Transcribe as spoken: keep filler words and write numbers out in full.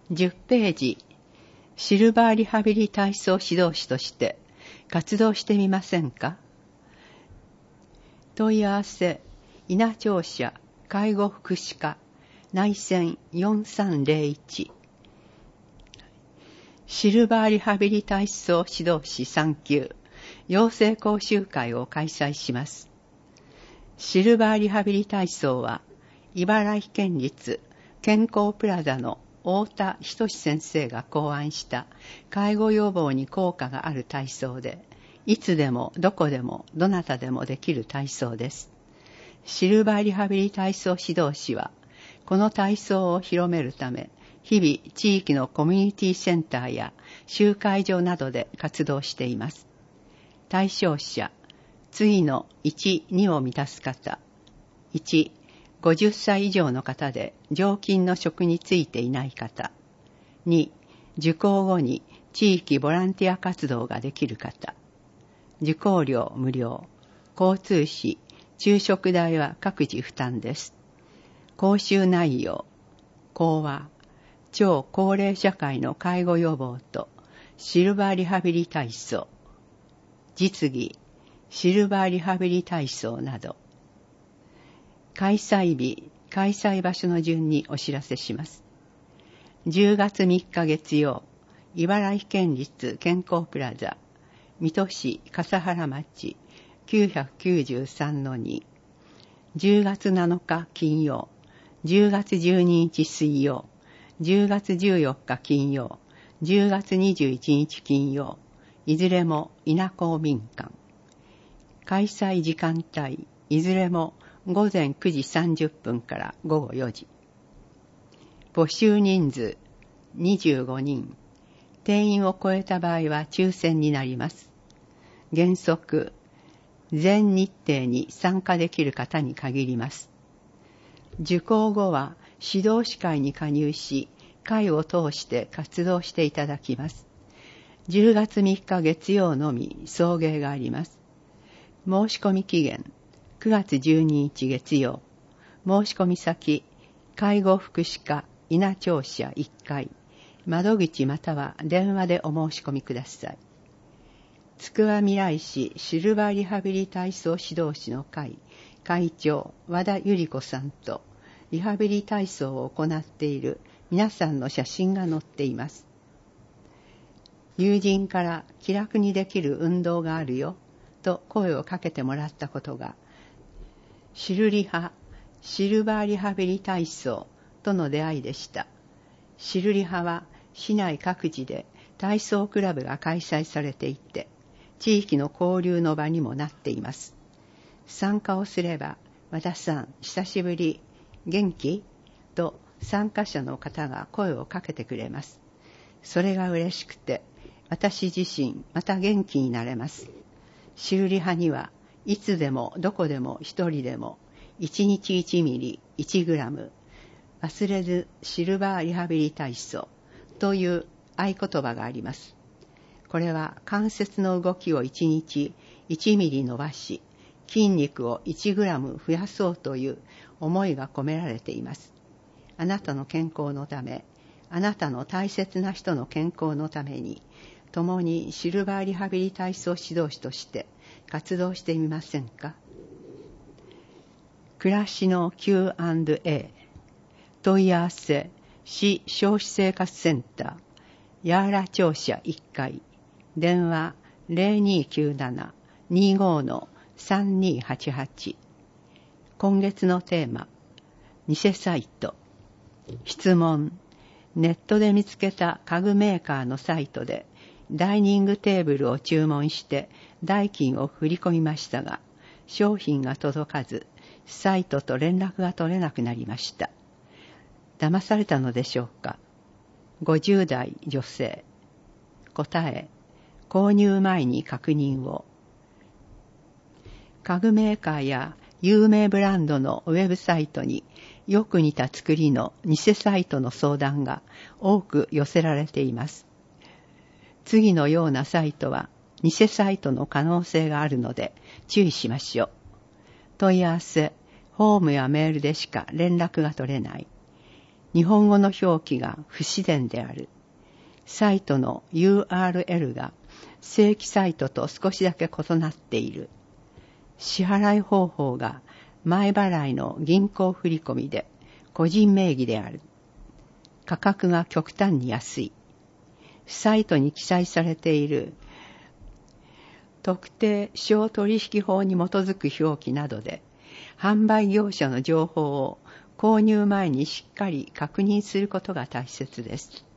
じゅっページ、シルバーリハビリ体操指導士として活動してみませんか？問い合わせ、稲庁舎介護福祉課内線よんさんゼロいち。シルバーリハビリ体操指導士さん級養成講習会を開催します。シルバーリハビリ体操は茨城県立健康プラザの太田仁先生が考案した介護予防に効果がある体操で、いつでもどこでもどなたでもできる体操です。シルバーリハビリ体操指導士はこの体操を広めるため、日々地域のコミュニティセンターや集会所などで活動しています。対象者、次のいち、にを満たす方。いち、ごじゅっさい以上の方で常勤の職に就いていない方。に、受講後に地域ボランティア活動ができる方。受講料無料。交通費、昼食代は各自負担です。講習内容、講話、超高齢社会の介護予防とシルバーリハビリ体操、実技、シルバーリハビリ体操など。開催日、開催場所の順にお知らせします。じゅうがつみっか月曜、茨城県立健康プラザ、水戸市笠原町 きゅうひゃくきゅうじゅうさんのに。じゅうがつなのか金曜、じゅうがつじゅうににち水曜、じゅうがつじゅうよっか金曜、じゅうがつにじゅういちにち金曜、いずれも稲公民館。開催時間帯、いずれもごぜんくじさんじゅっぷんからごごよじ。募集人数、にじゅうごにん。定員を超えた場合は抽選になります。原則、全日程に参加できる方に限ります。受講後は指導士会に加入し、会を通して活動していただきます。じゅうがつみっか月曜のみ送迎があります。申し込み期限、くがつじゅうににち月曜。申し込み先、介護福祉課稲庁舎いっかい、窓口または電話でお申し込みください。つくばみらい市シルバーリハビリ体操指導士の会会長和田由里子さんと、リハビリ体操を行っている皆さんの写真が載っています。友人から気楽にできる運動があるよと声をかけてもらったことが、シルリハ、シルバーリハビリ体操との出会いでした。シルリハは市内各地で体操クラブが開催されていて、地域の交流の場にもなっています。参加をすれば、和田さん、久しぶり、元気？と参加者の方が声をかけてくれます。それが嬉しくて、私自身また元気になれます。シルリハにはいつでもどこでも一人でもいちにちいちミリいちグラム忘れずシルバーリハビリ体操という合言葉があります。これは関節の動きをいちにちいちミリ伸ばし、筋肉をいちグラム増やそうという思いが込められています。あなたの健康のため、あなたの大切な人の健康のために、共にシルバーリハビリ体操指導士として活動してみませんか？暮らしの キューアンドエー 問い合わせ、市消費生活センター八原庁舎いっかい、電話 ゼロにきゅうなな にごのさんにはちはち。今月のテーマ、偽サイト。質問、ネットで見つけた家具メーカーのサイトでダイニングテーブルを注文して代金を振り込みましたが、商品が届かず、サイトと連絡が取れなくなりました。騙されたのでしょうか？ごじゅうだい女性。答え、購入前に確認を。家具メーカーや有名ブランドのウェブサイトによく似た作りの偽サイトの相談が多く寄せられています。次のようなサイトは偽サイトの可能性があるので注意しましょう。問い合わせ、ホームやメールでしか連絡が取れない。 日本語の表記が不自然である。サイトの ユーアールエル が正規サイトと少しだけ異なっている。支払い方法が前払いの銀行振込で個人名義である。価格が極端に安い。サイトに記載されている特定商取引法に基づく表記などで販売業者の情報を購入前にしっかり確認することが大切です。